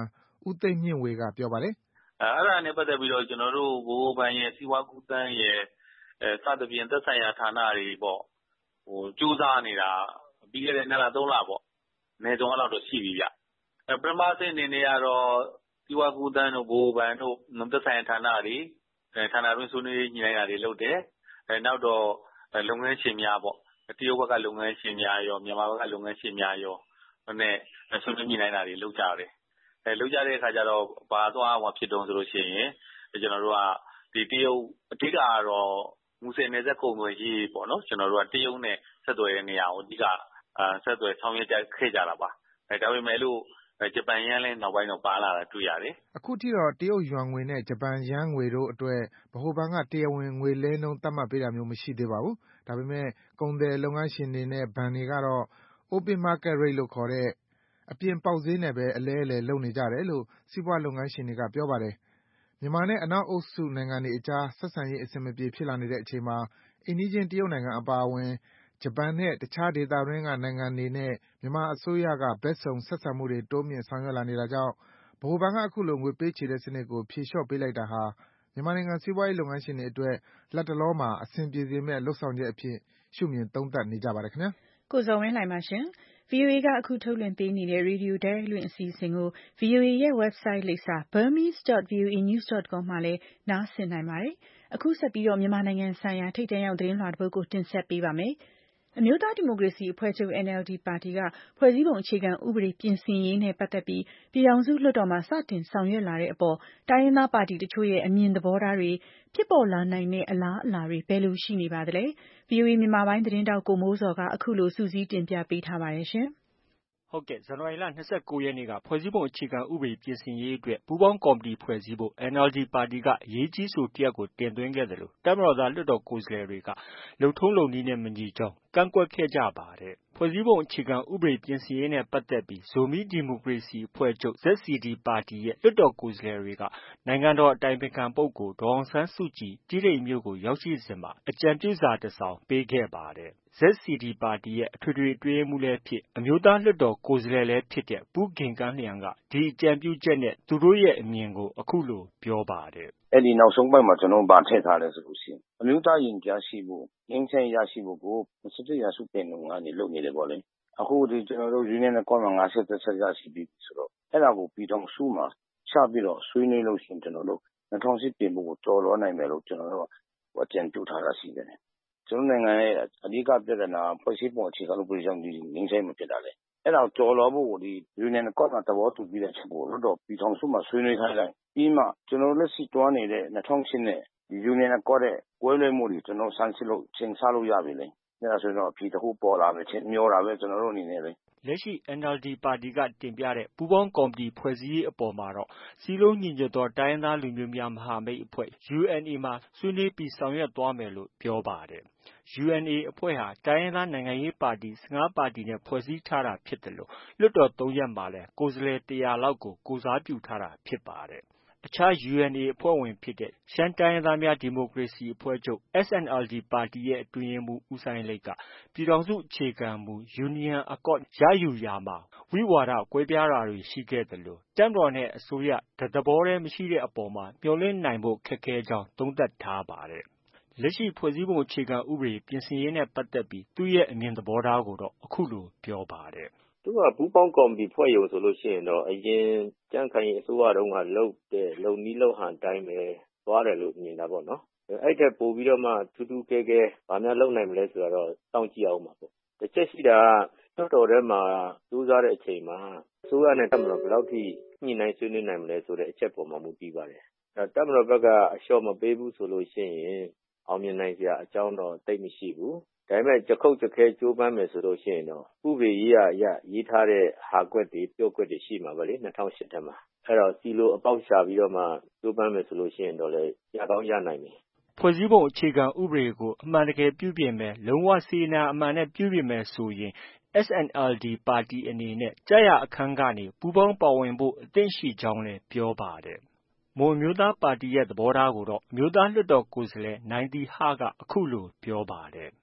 ဦးသိန်းမြင့်ဝေကပြောပါတယ်။အဲ့ဒါနဲ့ပတ်သက်ပြီးတော့ကျွန်တော်တို့ဗဟိုဘဏ်ရဲ့စီးပွားကူးသန်းရဲ့စသဖြင့်သက်ဆိုင်ရာဌာနတွေပေါ့ကြိုးစားနေတာပြီးခဲ့တဲ့2လ3လပေါ့အနည်းဆုံးအဲ့လောက်တော့ရှိပြီဗျ။ပထမအဆင့်အနေနဲ့ကတော့စီးပွားကူးသန်းတို့ဗဟိုဘဏ်တို့သက်ဆိုင်ရာဌာနတွေဌာနတွင်းဆွေးနွေးညှိနှိုင်းတာတွေလုပ်တယ်။နောက်တော့လုပ်ငန်းရှင်များပေါ့တရုတ်ဘက်ကလုပ်ငန်းရှင်များရောမြန်မာဘက်ကလုပ်ငန်းရှင်များရောနဲ့ဆွေးနွေးညှိနှိုင်းတာတွေလုပ်ကြတယ်။လုပ်ကြတဲ့အခါကျတော့ဘာသွားမှဖြစ်တုံးဆိုလို့ရှိရင်ကျွန်တော်တို့ကဒီတရုတ်အဓိကကတော့မူဆယ်နယ်စပ်ကုန်သွယ်ရေးပေါ့နော်ကျွန်တော်တို့ကတရုတ်နဲ့ဆက်သွယ်တဲ့နေရာကိုအဓိကဆက်သွယ်ဆောင်ရွက်ခဲ့ကြတာပါ။ဒါပေမဲ့လို့ဂျပန်ယန်းလည်းနောက်ပိုင်းတော့ပါလာတာတွေ့ရတယ်။အခုထိတော့တရုတ်ယွမ်ငွေနဲ့ဂျပန်ယန်းငွေတို့အတွက်ဗဟိုဘဏ်ကတရားဝင်ငွေလဲနှုန်းသတ်မှတ်ပေးတာမျိုးမရှိသေးပါဘူး။ဒါပေမဲ့ကုန်သည်လုပ်ငန်းရှင်တွေနဲ့ဘဏ်တွေကတော့ Open Market Rate လို့ခေါ်တဲ့အပြင်ပေါက်ဈေးနဲ့ပဲအလဲအလှယ်လုပ်နေကြတယ်လို့စီးပွားလုပ်ငန်းရှင်တွေကပြောပါတယ်။မြန်မာနဲ့အနောက်အုပ်စုနိုင်ငံတွေအကြားဆက်ဆံရေးအဆင်မပြေဖြစ်လာနေတဲ့အချိန်မှာအိမ်နီးချင်းတရုတ်နိုင်ငံအပါအဝင်ဂျပန်နဲ့တခြားဒေသတွင်းကနိုင်ငံတွေနဲ့မြန်မာအစိုးရကဘက်စုံဆက်ဆံမှုတွေတိုးမြှင့်ဆောင်ရွက်လာနေတာကြောင့်ဗဟိုဘဏ်ကအခုလိုငွေပေးချေတဲ့စနစ်ကိုဖြေလျှော့ပေးလိုက်တာဟာမြန်မာနိုင်ငံစီးပွားရေးလုပ်ငန်းရှင်တွေအတွက်လတ်တလောမှာအဆင်ပြေစေမယ့်လုပ်ဆောင်ချက်အဖြစ်ရှုမြင်သုံးသပ်နေကြပါတယ်ခင်ဗျာ။ကိုဇော်ဝင်းလှိုင်ပါရှင်။ VOA ကအခုထုတ်လွှင့်ပေးနေတဲ့ Radio Diary လွှင့်အစီအစဉ်ကို VOA ရဲ့ website လိပ်စာ burmese.voanews.com မှာလည်းနားဆင်နိုင်ပါတယ်။အခုဆက်ပြီးတော့မြန်မာနိုင်ငံဆိုင်ရာထိပ်တန်းရောက်သတင်းလွှာတစ်ပုဒ်ကိုတင်ဆက်ပေးပါမယ်။အမျိုးသားဒီမိုကရေစီအဖွဲ့ချုပ် NLD ပါတီကဖွဲ့စည်းပုံအခြေခံဥပဒေပြင်ဆင်ရေးနဲ့ပတ်သက်ပြီးပြည်ထောင်စုလွှတ်တော်မှာစတင်ဆောင်ရွက်လာတဲ့အပေါ်တိုင်းရင်းသားပါတီတချို့ရဲ့အမြင်သဘောထားတွေဖြစ်ပေါ်လာနိုင်တဲ့အလားအလာတွေဘယ်လိုရှိနေပါသလဲ။ VOA မြန်မာပိုင်းသတင်းတောက်ကိုမိုးစော်ကအခုလိုစူးစီးတင်ပြပေးထားပါတယ်ရှင်။ဟုတ်ကဲ့ဇန်နဝါရီလ29ရက်နေ့ကဖွဲ့စည်းပုံအခြေခံဥပဒေပြင်ဆင်ရေးအတွက်ပူးပေါင်းကော်မတီဖွဲ့စည်းဖို့ NLD ပါတီကအရေးကြီးဆိုတစ်ရပ်ကိုတင်သွင်းခဲ့တယ်လို့တပ်မတော်သားလွှတ်တော်ကိုယ်စားလှယ်တွေကလုံထုံးလုံနည်းနဲ့မညီကြောင်းကန့်ကွက်ခဲ့ကြပါတယ်။ဖွဲ့စည်းပုံအခြေခံဥပဒေပြင်ဆင်ရေးနဲ့ပတ်သက်ပြီးဇိုမီဒီမိုကရေစီအဖွဲ့ချုပ် ZCD ပါတီရဲ့လွှတ်တော်ကိုယ်စားလှယ်တွေကနိုင်ငံတော်အတိုင်ပင်ခံပုဂ္ဂိုလ်ဒေါ်အောင်ဆန်းစုကြည်တီးတိန်မြို့ကိုရောက်ရှိစဉ်မှာအကြံပြုစာတစ်စောင်ပေးခဲ့ပါတယ်။ ZCD ပါတီရဲ့အထွေထွေအတွင်းရေးမှူးလည်းဖြစ်အမျိုးသားလွှတ်တော်ကိုယ်စားလှယ်လည်းဖြစ်တဲ့ပူးဂင်ကန်းလျံကဒီအကြံပြုချက်နဲ့သူတို့ရဲ့အမြင်ကိုအခုလိုပြောပါတယ်။အဲ့ဒီနောက်ဆုံးပိုင်းမှာကျွန်တော်ဗာထည့်ထားလဲဆိုလို့ရှိရင်အမျိုးသားရင်ကြားရှိဖို့ငြိမ်းချမ်းရရှိဖို့ကို21ရာစုပင်လုံကနေလုပ်နေတယ်ပေါ့လေ။အခုဒီကျွန်တော်တို့ Union Accord မှာ50သက်ရရှိပြီဆိုတော့အဲ့ဒါကိုပြည်ထောင်စုမှာချပြီးတော့ဆွေးနွေးလို့ရှိရင်ကျွန်တော်တို့2010ပြင်ဖို့တော်တော်နိုင်မယ်လို့ကျွန်တော်တို့အကြံပြုထားတာရှိတယ်။ကျွန်တော်နိုင်ငံရဲ့အဓိကပြဿနာဖွဲ့စည်းပုံအခြေခံဥပဒေကြောင့်ဒီငြိမ်းချမ်းမှုဖြစ်တာလေ။အဲ့ဒါကိုကျော်လွှားဖို့ဒီ Union Accord မှာသဘောတူပြီးတဲ့ချက်ကိုတော့ပြည်ထောင်စုမှာဆွေးနွေးထားလိုက်ပြီးမှကျွန်တော်လက်ရှိတွန်းနေတဲ့2008နဲ့ဒီ Union Accord ရဲ့ကွဲလွဲမှုတွေကျွန်တော်ဆန်းစစ်လို့ချိန်ဆလို့ရပြီလေ။အဲ့ဒါဆိုတော့အဖြစ်တစ်ခုပေါ်လာမယ်ချင်းမျောတာပဲကျွန်တော်တို့အနေနဲ့လေ။လက်ရှိ NLD ပါတီကတင်ပြတဲ့ပူးပေါင်းကော်မတီဖွဲ့စည်းရေးအပေါ်မှာတော့စည်းလုံးညီညွတ်သောတိုင်းရင်းသားလူမျိုးများမဟာမိတ်အဖွဲ့ UNA မှာဆွေးနွေးပြီးဆောင်ရွက်သွားမယ်လို့ပြောပါတယ်။ UNA အဖွဲ့ဟာတိုင်းရင်းသားနိုင်ငံရေးပါတီ15ပါတီနဲ့ဖွဲ့စည်းထားတာဖြစ်တယ်လို့လွှတ်တော်3ရပ်မှာလည်းကိုယ်စားလှယ်100လောက်ကိုကိုယ်စားပြုထားတာဖြစ်ပါတယ်။အခြား UNA အဖွဲ့ဝင်ဖြစ်တဲ့ရှမ်းတိုင်းရင်းသားများဒီမိုကရေစီအဖွဲ့ချုပ် SNLD ပါတီရဲ့အတွင်းရေးမှူးဦးစိုင်းလိတ်ကပြည်ထောင်စုအခြေခံမူ Union Accord ရယူရာမှာဝိဝါဒကွဲပြားတာတွေရှိခဲ့သလိုတပ်မတော်နဲ့အစိုးရတသဘောတည်းမရှိတဲ့အပေါ်မှာမျှော်လင့်နိုင်ဖို့ခက်ခဲကြောင်းသုံးသပ်ထားပါတယ်။လက်ရှိဖွဲ့စည်းပုံအခြေခံဥပဒေပြင်ဆင်ရေးနဲ့ပတ်သက်ပြီးသူ့ရဲ့အမြင်သဘောထားကိုတော့အခုလိုပြောပါတယ်။သူကပူးပေါင်းကော်မတီဖွဲ့ရုံဆိုလို့ရှိရင်တော့အရင်ကြံ့ခိုင်ရေးအစိုးရတုန်းကလုပ်တဲ့လုပ်နည်းလုပ်ဟန်တိုင်းပဲသွားတယ်လို့မြင်တာပေါ့နော်။အဲ့ထက်ပိုပြီးတော့မှထူးထူးကဲကဲဘာများလုပ်နိုင်မလဲဆိုတော့စောင့်ကြည့်အောင်ပါပေါ့။တစ်ချက်ရှိတာကလွှတ်တော်ထဲမှာစူးစမ်းတဲ့အချိန်မှာအစိုးရနဲ့တပ်မတော်ဘယ်လောက်ထိညှိနှိုင်းဆွေးနွေးနိုင်မလဲဆိုတဲ့အချက်ပေါ်မှာမူတည်ပါတယ်။တပ်မတော်ဘက်ကအလျှော့မပေးဘူးဆိုလို့ရှိရင်အောင်မြင်နိုင်စရာအကြောင်းတော့သိပ်မရှိဘူး။ဒါပေမဲ့ကြခုတ်ကြခဲကြိုးပမ်းမယ်ဆိုလို့ရှိရင်တော့ဥပဒေရေးရရေးထားတဲ့ဟာကွက်တွေပြော့ကွက်တွေရှိမှာပဲလေ2008ထဲမှာအဲ့တော့စီလိုအပေါက်ရှာပြီးတော့မှကြိုးပမ်းမယ်ဆိုလို့ရှိရင်တော့လေရကောင်းရနိုင်မယ်ဖွဲ့စည်းပုံအခြေခံဥပဒေကိုအမှန်တကယ်ပြုပြင်မယ်လုံးဝစေနာအမှန်နဲ့ပြုပြင်မယ်ဆိုရင် SNLD ပါတီအနေနဲ့ကြာရအခန်းကနေပူးပေါင်းပါဝင်ဖို့အသင့်ရှိကြောင်းလည်းပြောပါတယ်။မွန်အမျိုးသားပါတီရဲ့သဘောထားကိုတော့အမျိုးသားလွှတ်တော်ကိုယ်စားလှယ်နိုင်သီဟကအခုလိုပြောပါတယ်။ဖွဲ့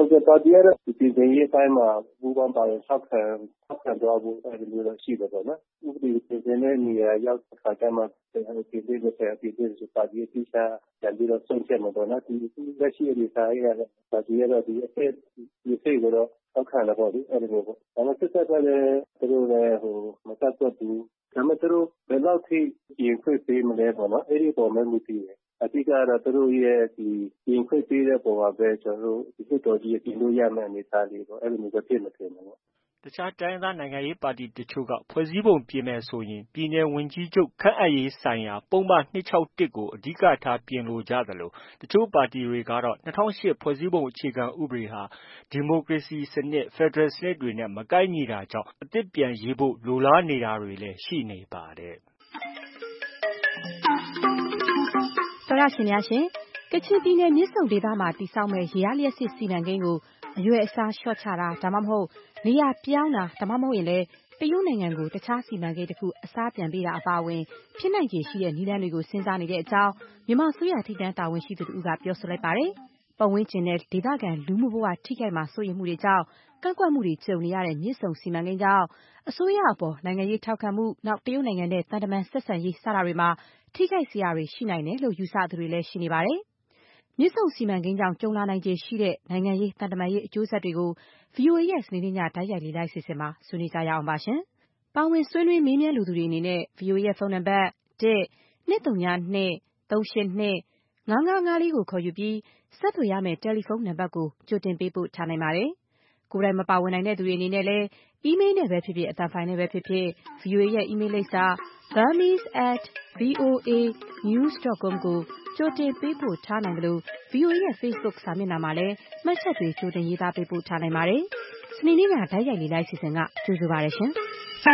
Conservative Party ကတော့ဒီပြည်ရေးပိုင်းမှာပူးပေါင်းပါဝင်ထောက်ခံသွားဖို့အဲဒီလိုတော့ရှိတယ်ပေါ့နော်ဥပဒေပြင်ဆင်တဲ့နေရာရောက်တဲ့အခါကျမှပြည်ရေးဆိုပါတီတိကျပြန်ပြီးတော့ဆုံးဖြတ်မှာပေါ့နော်ဒီလက်ရှိအနေအထားအရပါတီကတော့ဒီအဖြစ်ဒီစိတ်ကိုတော့ထောက်ခံတယ်ပေါ့လေအဲဒီလိုပေါ့ဒါမှစစ်တပ်ကလည်းသူတို့လည်းမတတ်တော့ဘူးဒါမှသူတို့ဘယ်လောက်ထိပြင်ခွင့်ပေးမလဲပေါ့နော်အဲဒီပေါ်မှာမူတည်တယ်အဓိကတော့သူတို့ရဲ့ဒီပြင်ခွင့်ပေးတဲ့ပုံပါပဲကျွန်တော်တို့ဒီတော်ကြီးပြင်လို့ရမယ့်အနေအထားလေးပေါ့အဲ့လိုမျိုးပဲဖြစ်နေတယ်ပေါ့တခြားတိုင်းရင်းသားနိုင်ငံရေးပါတီတချို့ကဖွဲ့စည်းပုံပြင်မယ်ဆိုရင်ပြည်내ဝန်ကြီးချုပ်ခန့်အပ်ရေးဆိုင်ရာပုံမှန်261ကိုအဓိကထားပြင်လိုကြသလိုတချို့ပါတီတွေကတော့2008ဖွဲ့စည်းပုံအခြေခံဥပဒေဟာဒီမိုကရေစီစနစ်ဖက်ဒရယ်စနစ်တွေနဲ့မကိုက်ညီတာကြောင့်အသစ်ပြန်ရေးဖို့လိုလားနေတာတွေလည်းရှိနေပါတယ်ဆရာရှင်များရှင်ကချင်ပြည်နယ်မြစ်ဆုံဒေသမှာတည်ဆောက်မဲ့ရေအားလျှပ်စစ်စီမံကိန်းကိုအရွယ်အစားလျှော့ချတာဒါမှမဟုတ်နေရာပြောင်းတာဒါမှမဟုတ်ရင်လည်းတရုတ်နိုင်ငံကိုတခြားစီမံကိန်းတစ်ခုအစားပြန်ပေးတာအပါအဝင်ဖြစ်နိုင်ခြေရှိတဲ့နည်းလမ်းတွေကိုစဉ်းစားနေတဲ့အကြောင်းမြန်မာအစိုးရထိပ်တန်းတာဝန်ရှိသူတို့ကပြောဆိုလိုက်ပါတယ်။ပတ်ဝန်းကျင်နဲ့ဒေသခံလူမှုဘဝထိခိုက်မှာစိုးရိမ်မှုတွေကြောင့်ကန့်ကွက်မှုတွေကြုံနေရတဲ့မြစ်ဆုံစီမံကိန်းကြောင့်အစိုးရအပေါ်နိုင်ငံရေးထောက်ခံမှုနောက်တရုတ်နိုင်ငံနဲ့တန်တမန်ဆက်ဆံရေးစတာတွေမှာထိခိုက်စရာတွေရှိနိုင်တယ်လို့ယူဆသူတွေလည်းရှိနေပါတယ်။မြစ်ဆုံစီမံကိန်းကြောင့်ကြုံလာနိုင်ခြေရှိတဲ့နိုင်ငံရေးတန်တမန်ရေးအကျိုးဆက်တွေကို VOA ရဲ့စနေနေ့ညတိုက်ရိုက်လေ့လာစီစဉ်မှာဆွေးနွေးကြရအောင်ပါရှင်။ပါဝင်ဆွေးနွေးမေးမြန်းလူသူတွေအနေနဲ့ VOA ရဲ့ဖုန်းနံပါတ် 1-202-382-5554 ကိုခေါ်ယူပြီးဆက်သွယ်ရမယ့်တယ်လီဖုန်းနံပါတ်ကိုကြိုတင်ပေးပို့ထားနိုင်ပါတယ်။ကိုယ်တိုင်မပါဝင်နိုင်တဲ့သူတွေအနေနဲ့လည်းအီးမေးလ်နဲ့ပဲဖြစ်ဖြစ်အသံဖိုင်နဲ့ပဲဖြစ်ဖြစ် VOA ရဲ့အီးမေးလ်လိပ်စာ burmese@voanews.com ကိုကြိုတင်ပေးပို့ထားနိုင်တယ်လို့ VOA ရဲ့ Facebook စာမျက်နှာမှာလည်းမှတ်ချက်တွေကြိုတင်ရေးသားပေးပို့ထားနိုင်ပါတယ်။စနေနေ့ညတိုက်ရိုက်လေ့လာစီစဉ်ကကြိုဆိုပါရရှင်။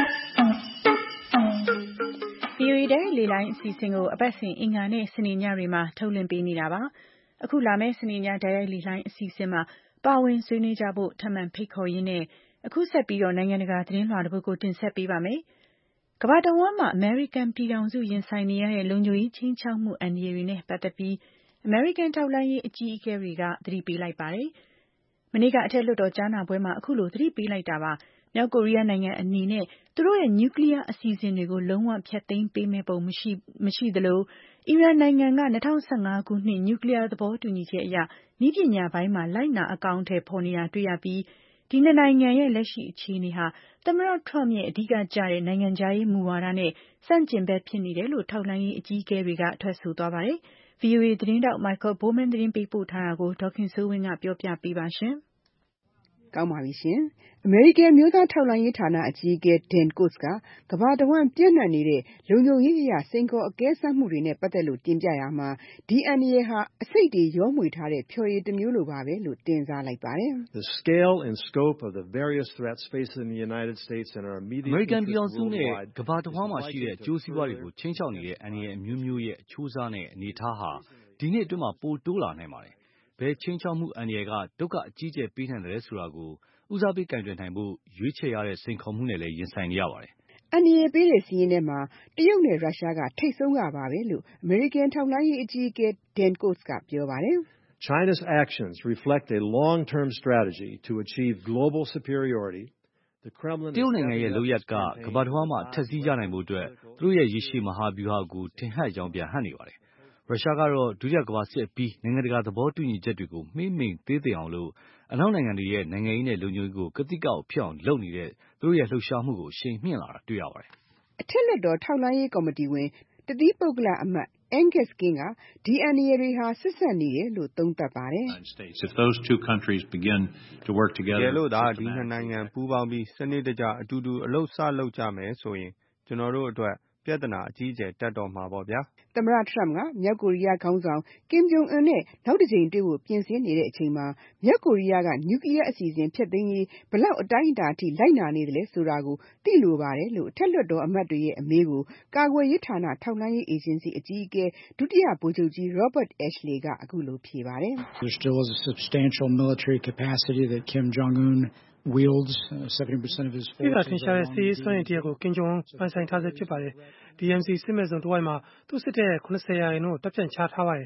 VOA တဲ့လေလိုင်းအစီအစဉ်ကိုအပတ်စဉ်အင်္ဂါနဲ့စနေညတွေမှာထုတ်လွှင့်ပေးနေတာပါ။အခုလာမယ့်စနေညတိုက်ရိုက်လေလိုင်းအစီအစဉ်မှာပါဝင်ဆွေးနွေးကြဖို့ထပ်မံဖိတ်ခေါ်ရင်းနဲ့အခုဆက်ပြီးတော့နိုင်ငံတကာသတင်းလွှာတစ်ပုဒ်ကိုတင်ဆက်ပေးပါမယ်။ကမ္ဘာတဝန်းမှာအမေရိကန်ပြည်ထောင်စုရင်ဆိုင်နေရတဲ့လုံခြုံရေးချင်းချောက်မှုအန္တရာယ်တွေနဲ့ပတ်သက်ပြီးအမေရိကန်ထောက်လှမ်းရေးအကြီးအကဲတွေကသတိပေးလိုက်ပါတယ်။မနေ့ကအထက်လွှတ်တော်ကြားနာပွဲမှာအခုလိုသတိပေးလိုက်တာပါ။မြောက်ကိုရီးယားနိုင်ငံအနေနဲ့သူတို့ရဲ့နျူကလ িয়ার အစီအစဉ်တွေကိုလုံးဝဖျက်သိမ်းပေးမယ့်ပုံမရှိသလိုအီရန်နိုင်ငံက2015ခုနှစ်နျူကလ িয়ার သဘောတူညီချက်အရနည်းပညာပိုင်းမှာလိုက်နာအကောင့်ထဲပေါ်နေတာတွေ့ရပြီးဒီနှစ်နိုင်ငံရဲ့လက်ရှိအခြေအနေဟာသမ္မတထရမ့်ရဲ့အဓိကကျတဲ့နိုင်ငံခြားရေးမူဝါဒနဲ့ဆန့်ကျင်ဘက်ဖြစ်နေတယ်လို့ထောက်လှမ်းရေးအကြီးအကဲတွေကထွက်ဆိုသွားပါတယ်။ VOA သတင်းတောက် Michael Bowman သတင်းပေးပို့ထားတာကိုဒေါခင်စိုးဝင်းကပြောပြပေးပါရှင်။ကောင်းပါပြီရှင်။အမေရိကန်မျိုးသားထောက်လှမ်းရေးဌာနအကြီးအကဲ Dan Coats ကကမ္ဘာတဝန်းပြန့်နှံ့နေတဲ့လုံခြုံရေးအရာစိန်ခေါ်အကဲစမ်းမှုတွေနဲ့ပတ်သက်လို့တင်ပြရာမှာဒီအန္တရာယ်ဟာအဆိပ်တွေရောမွေထားတဲ့ဖျော်ရည်တစ်မျိုးလိုပါပဲလို့တင်စားလိုက်ပါတယ်။ The scale and scope of the various threats facing the United States and our immediate အမေရိကန်ပြည်ထောင်စုနဲ့ကမ္ဘာတဝန်းမှာရှိတဲ့အကျိုးစီးပွားတွေကိုချိန်ချောက်နေတဲ့အန္တရာယ်အမျိုးမျိုးရဲ့အချိုးအစားနဲ့အနေအထားဟာဒီနှစ်အတွင်းမှာပိုတိုးလာနိုင်ပါတယ်။ဘယ်ချိန်ချောက်မှုအန္တရာယ်ကဒုက္ခအကြီးအကျယ်ပေးနိုင်တယ်ဆိုတာကိုဦးစားပေးကင်တွယ်နိုင်ဖို့ရွေးချယ်ရတဲ့စိန်ခေါ်မှုနဲ့လည်းရင်ဆိုင်နေရပါတယ်။အန္တရာယ်ပေးတဲ့စီးရင်ထဲမှာတရုတ်နဲ့ရုရှားကထိပ်ဆုံးကပါပဲလို့အမေရိကန်ထောက်လှမ်းရေးအကြီးအကဲ Dan Coats ကပြောပါတယ်။ China's actions reflect a long-term strategy to achieve global superiority. တရုတ်နိုင်ငံရဲ့လုပ်ရပ်ကကမ္ဘာတဝန်းမှာထက်စီးကြနိုင်ဖို့အတွက်သူတို့ရဲ့ရေရှည်မဟာဗျူဟာကိုထင်ဟပ်ကြောင်းပြန်ဟပ်နေပါတယ်။ရုရှားကတော့ဒုတိယကမ္ဘာစစ်အပြီးနိုင်ငံတကာသဘောတူညီချက်တွေကိုမှေးမှိန်သေးသိမ်အောင်လို့အနောက်နိုင်ငံတွေရဲ့နိုင်ငံရေးနဲ့လုံခြုံရေးကိုကတိကောက်ဖြစ်အောင်လုပ်နေတဲ့သူတို့ရဲ့လှုပ်ရှားမှုကိုအရှိန်မြင့်လာတာတွေ့ရပါတယ်။အထက်လွှတ်တော်ထောက်လှမ်းရေးကော်မတီဝင်တသီးပုဂ္ဂလအမတ် Angus King ကဒီအန္တရာယ်တွေဟာဆက်စပ်နေတယ်လို့သုံးသပ်ပါတယ်။ If those two countries begin to work together တကယ်လို့သာဒီနှစ်နိုင်ငံပူးပေါင်းပြီးစနစ်တကျအတူတူအလုပ်စလုပ်ကြမယ်ဆိုရင်ကျွန်တော်တို့အတွက်ပြဿနာအကြီးအကျယ်တက်တော့မှာပေါ့ဗျာ။သမ္မတထရမ့်ကမြောက်ကိုရီးယားခေါင်းဆောင်ကင်ဂျုံအွန်နဲ့နောက်တစ်ကြိမ်တွေ့ဖို့ပြင်ဆင်နေတဲ့အချိန်မှာမြောက်ကိုရီးယားကနျူကလ িয়ার အစီအစဉ်ဖျက်သိမ်းရေးဘယ်လောက်အတိုင်းအတာအထိလိုက်နာနေသလဲဆိုတာကိုသိလိုပါတယ်လို့အထက်လွှတ်တော်အမတ်တွေရဲ့အမေးကိုကာကွယ်ရေးဌာနထောက်လှမ်းရေးအေဂျင်စီအကြီးအကဲဒုတိယဗိုလ်ချုပ်ကြီး Robert Ashley ကအခုလိုဖြေပါတယ်။ There still is a substantial military capacity that Kim Jong-un wields 70% of his forces ပြည်ထင်ရှားတဲ့စစ်ရေးစွမ်းရည်တရက်ကိုကင်ဂျုံပိုင်ဆိုင်ထားဆဲဖြစ်ပါတယ်။ DMZ စစ်မဲ့ဇုံတစ်ဝိုက်မှာသူ့စစ်တပ်ရဲ့80%ကိုတပ်ဖြန့်ချထားပါတယ်။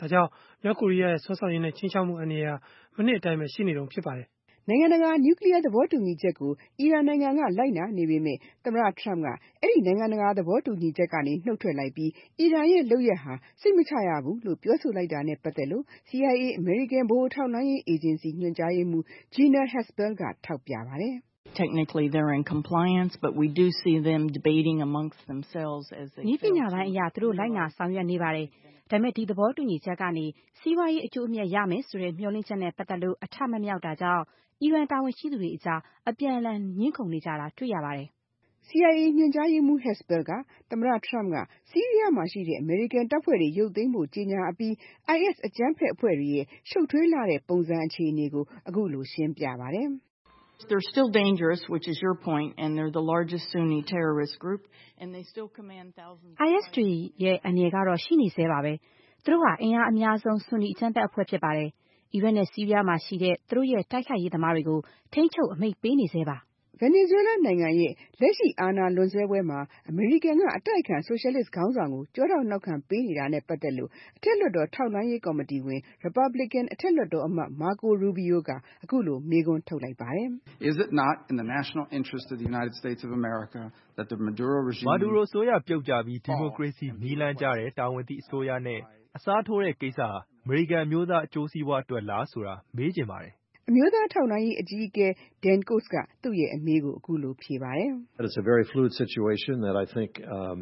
ဒါကြောင့်မြောက်ကိုရီးယားရဲ့ဆွမ်းဆောင်ရည်နဲ့ချင်းချောက်မှုအန္တရာယ်ဟာမနှစ်အတိုင်းပဲရှိနေတုန်းဖြစ်ပါတယ်။နိုင်ငံတကာနျူကလ িয়ার သဘောတူညီချက်ကိုအီရန်နိုင်ငံကလိုက်နာနေပေမဲ့သမ္မတ Trump ကအဲ့ဒီနိုင်ငံတကာသဘောတူညီချက်ကနေနှုတ်ထွက်လိုက်ပြီးအီရန်ရဲ့လုပ်ရပ်ဟာစိတ်မချရဘူးလို့ပြောဆိုလိုက်တာနဲ့ပတ်သက်လို့ CIA အမေရိကန်ဗဟိုထောက်လှမ်းရေးအေဂျင်စီညွှန်ကြားရေးမှူး Gina Haspel ကထောက်ပြပါတယ်။ Technically, they're in compliance, but we do see them debating amongst themselves as they. နည်းပညာပိုင်းအရသူတို့လိုက်နာဆောင်ရွက်နေပါတယ်။ဒါပေမဲ့ဒီသဘောတူညီချက်ကနေစီးပွားရေးအကျိုးအမြတ်ရမယ်ဆိုတဲ့မျှော်လင့်ချက်နဲ့ပတ်သက်လို့အထမမြောက်တာကြောင့်အီရန်တာဝန်ရှိသူတွေအကြားအပြန်အလှန်ငြင်းခုန်နေကြတာတွေ့ရပါတယ်။ CIA ညွှန်ကြားရေးမှူး Haspel ကသမ္မတ Trump ကဆီးရီးယားမှာရှိတဲ့အမေရိကန်တပ်ဖွဲ့တွေရုပ်သိမ်းဖို့ကြေညာအပြီး IS အကြမ်းဖက်အဖွဲ့တွေရဲ့ရှုပ်ထွေးလှတဲ့ပုံစံအခြေအနေကိုအခုလိုရှင်းပြပါတယ်။ They're still dangerous, which is your point, and they're the largest Sunni terrorist group, and they still command thousands. IS ရဲ့အနေကတော့ရှိနေသေးပါပဲ။သူတို့ဟာအင်အားအများဆုံးဆွန်နီအကြမ်းဖက်အဖွဲ့ဖြစ်ပါတယ်။အီရတ်နဲ့ဆီးရီးယားမှာရှိတဲ့သူတို့ရဲ့တိုက်ခိုက်ရေးသမားတွေကိုထိန်းချုပ်အမိန့်ပေးနေသေးပါ။ Venezuela နိုင်ငံရဲ့လက်ရှိအာဏာလွန်ဆွဲပွဲမှာအမေရိကန်ကအတိုက်အခံဆိုရှယ်လစ်ခေါင်းဆောင်ကိုကြောထောက်နောက်ခံပေးနေတာနဲ့ပတ်သက်လို့အထက်လွှတ်တော်ထောက်လှမ်းရေးကော်မတီဝင် Republican အထက်လွှတ်တော်အမတ် Marco Rubio ကအခုလိုမေးခွန်းထုတ်လိုက်ပါတယ်။ Is it not in the national interest of the United States of America that the Maduro regime မာဒူရိုအစိုးရပြုတ်ကျပြီးဒီမိုကရေစီနည်းလမ်းကျတဲ့တာဝန်သိအစိုးရနဲ့အစားထိုးတဲ့ကိစ္စဟာအမေရိကန်မျိုးသားအကျိုးစီးပွားအတွက်လားဆိုတာမေးချင်ပါတယ်။အမျိုးသားထောက်လှမ်းရေးအကြီးအကဲ Dan Coats ကသူ့ရဲ့အမေးကိုအခုလိုဖြေပါတယ်။ It's a very fluid situation that I think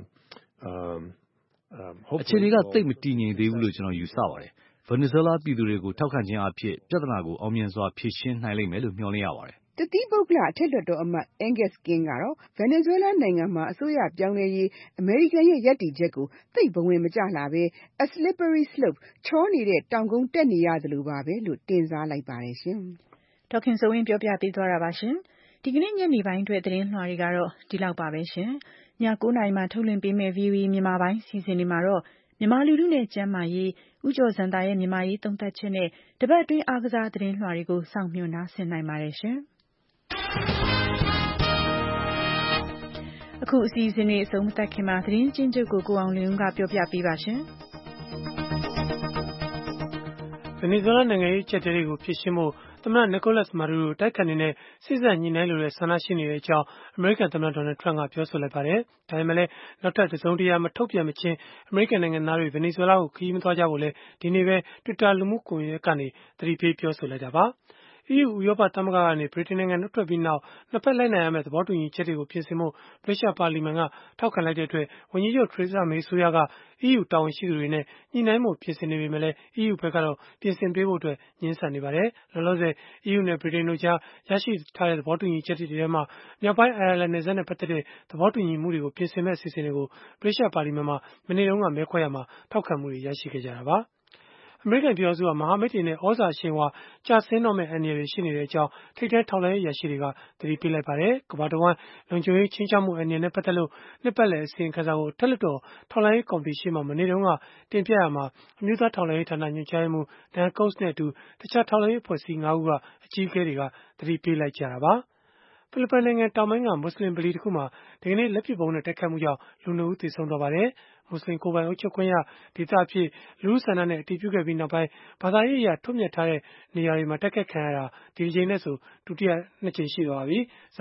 အခြေအနေကသိပ်မတည်ငြိမ်သေးဘူးလို့ကျွန်တော်ယူဆပါတယ်။ Venezuela ပြည်သူတွေကိုထောက်ခံခြင်းအဖြစ်ပြဿနာကိုအောင်မြင်စွာဖြေရှင်းနိုင်လိမ့်မယ်လို့မျှော်လင့်ရပါတယ်။တသီးပုဂ္ဂလအထက်လွှတ်တော်အမတ် Angus King ကတော့ Venezuela နိုင်ငံမှာအစိုးရပြောင်းလဲရေးအမေရိကန်ရဲ့ရပ်တည်ချက်ကိုသိပ်ဘဝင်မကျလှပဲ a slippery slope ချောနေတဲ့တောင်ကုန်းတက်နေရသလိုပါပဲလို့တင်စားလိုက်ပါတယ်ရှင်။ဒေါက်ခင်စိုးဝင်းပြောပြပေးသွားတာပါရှင်။ဒီကနေ့ညနေပိုင်းအတွက်သတင်းလွှာတွေကတော့ဒီလောက်ပါပဲရှင်။ည9:00 နာရီမှထုတ်လွှင့်ပေးမယ့် VOA မြန်မာပိုင်းစီစဉ်တွေမှာတော့မြန်မာလူထုနဲ့ကျန်းမာရေးဦးကျော်ဇံသာရဲ့မြန်မာရေးသုံးသပ်ချက်နဲ့တပတ်အတွင်းအားကစားသတင်းလွှာတွေကိုစောင့်မျှော်နားဆင်နိုင်ပါတယ်ရှင်။အခုအစီအစဉ်လေးအဆုံးမသတ်ခင်မှာသတင်းချင်းချုပ်ကိုအောင်လင်းဦးကပြောပြပေးပါရှင်။ဗင်နီဇွဲလားနိုင်ငံရေးအကျပ်အတည်းတွေကိုဖြေရှင်းဖို့သမ္မတ Nicolas Maduro တိုက်ခိုက်နေတဲ့စေ့စပ်ညှိနှိုင်းလိုတဲ့ဆန္ဒရှိနေတဲ့အကြောင်းအမေရိကန်သမ္မတ Donald Trump ကပြောဆိုလိုက်ပါတယ်။ဒါပေမဲ့လည်းနောက်ထပ်တစုံတရာမထုတ်ပြန်မချင်းအမေရိကန်နိုင်ငံသားတွေဗင်နီဇွဲလားကိုခရီးမသွားကြဖို့လည်းဒီနေ့ပဲ Twitter လူမှုကွန်ရက်ကနေသတိပေးပြောဆိုလိုက်တာပါ။ EU ဥရောပသမဂ္ဂကနေဗြိတိန်နိုင်ငံနှုတ်ထွက်ပြီးနောက်နှစ်ဖက်လိုက်နာရမယ့်သဘောတူညီချက်တွေကိုပြင်ဆင်ဖို့ဗြိတိသျှပါလီမန်ကထောက်ခံလိုက်တဲ့အတွက်ဝန်ကြီးချုပ် Theresa May အစိုးရက EU တာဝန်ရှိသူတွေနဲ့ညှိနှိုင်းဖို့ပြင်ဆင်နေပေမဲ့လည်း EU ဘက်ကတော့ပြင်ဆင်ပေးဖို့ငြင်းဆန်နေပါတယ်။လောလောဆယ် EU နဲ့ဗြိတိန်တို့ကြားရရှိထားတဲ့သဘောတူညီချက်တွေထဲမှာမြောက်ပိုင်းအိုင်ယာလန်နယ်စပ်နဲ့ပတ်သက်တဲ့သဘောတူညီမှုတွေကိုပြင်ဆင်မယ့်အစီအစဉ်တွေကိုဗြိတိသျှပါလီမန်မှာမနေ့တုန်းကမဲခွဲရာမှာထောက်ခံမှုတွေရရှိခဲ့ကြတာပါ။အမေရိကန်ပြည်ထောင်စုဟာမဟာမိတ်တွေနဲ့ဩဇာအရှိန်အဝါကျဆင်းတော့မယ့်အန္တရာယ်တွေရှိနေတဲ့အကြောင်းထိပ်တန်းထောက်လှမ်းရေးအရာရှိတွေကသတိပေးလိုက်ပါတယ်။ကမ္ဘာတဝန်းလုံခြုံရေးချင်းချောက်မှုအန္တရာယ်နဲ့ပတ်သက်လို့နှစ်ပတ်လည်အစီရင်ခံစာကိုအထက်လွှတ်တော်ထောက်လှမ်းရေးကော်မတီရှေ့မှမနေ့တုန်းကတင်ပြရမှာအမျိုးသားထောက်လှမ်းရေးဌာနညွှန်ကြားရေးမှူး Dan Coats နဲ့အတူတခြားထောက်လှမ်းရေးအဖွဲ့အစည်း 5 ခုကအကြီးအကဲတွေကသတိပေးလိုက်ကြတာပါ။ဖိလစ်ပိုင်နိုင်ငံတောင်ပိုင်းကမွတ်စလင်ဗလီတစ်ခုမှာဒီကနေ့လက်ပစ်ဗုံးနဲ့တိုက်ခိုက်မှုကြောင့်လူ 2 ဦးသေဆုံးသွားပါတယ်။မွတ်စလင်ကိုယ်ပိုင်အုပ်ချုပ်ခွင့်ရဒေသအဖြစ်လူထုဆန္ဒနဲ့အတည်ပြုခဲ့ပြီးနောက်ပိုင်းဘာသာရေးအရထွတ်မြတ်ထားတဲ့နေရာတွေမှာတိုက်ခိုက်ခံရတာဒီတစ်ကြိမ်နဲ့ဆိုဒုတိယ 2 ကြိမ်ရှိသွားပါပြီ။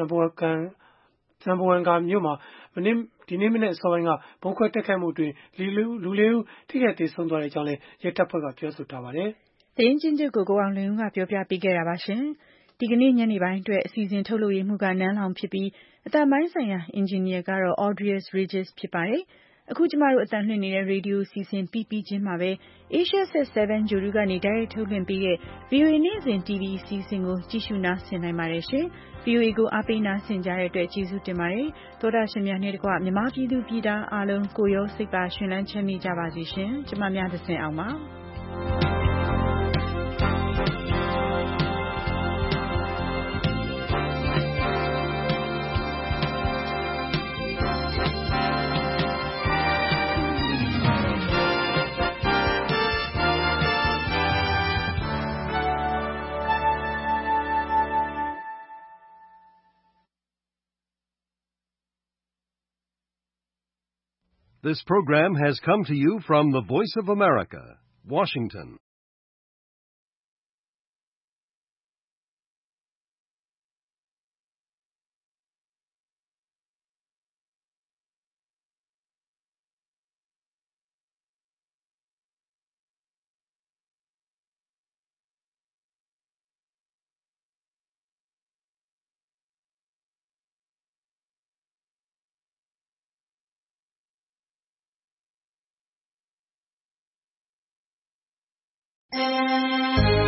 Zamboanga မြို့မှာဒီနေ့မနက်အစောပိုင်းကဗုံးခွဲတိုက်ခိုက်မှုအတွင်းလူ 4 ဦးထိခိုက်သေဆုံးသွားကြောင်းလည်းရဲတပ်ဖွဲ့ကပြောဆိုထားပါတယ်။သတင်းချင်းချုပ်ကိုအောင်လင်းဦးကပြောပြပေးခဲ့တာပါရှင်။ဒီကနေ့ညနေပိုင်းအတွက်အစီအစဉ်ထုတ်လုပ်ရေးမှူးကနန်းလောင်ဖြစ်ပြီးအသံပိုင်းဆိုင်ရာအင်ဂျင်နီယာကတော့ Audrius Regis ဖြစ်ပါတယ်။အခုကျမတို့အသံလွှင့်နေတဲ့ရေဒီယိုစီစဉ်ပြီးချင်းမှာပဲ Asia Set 7 ဂြိုဟ်တုကနေတိုက်ရိုက်ထုတ်လွှင့်ပေးတဲ့ VOA နေ့စဉ် TV အစီအစဉ်ကိုကြည့်ရှုနားဆင်နိုင်ပါတယ်ရှင်။ VOA ကိုအားပေးနားဆင်ကြတဲ့အတွက်ကျေးဇူးတင်ပါတယ်။သောတာရှင်များနဲ့တကွမြန်မာပြည်သူပြည်သားအားလုံးကိုရောစိတ်ပါရှင်လန်းချမ်းမြေ့ကြပါစေရှင်။ကျမများသစဉ်အောင်ပါ။ This program has come to you from the Voice of America, Washington. Thank you.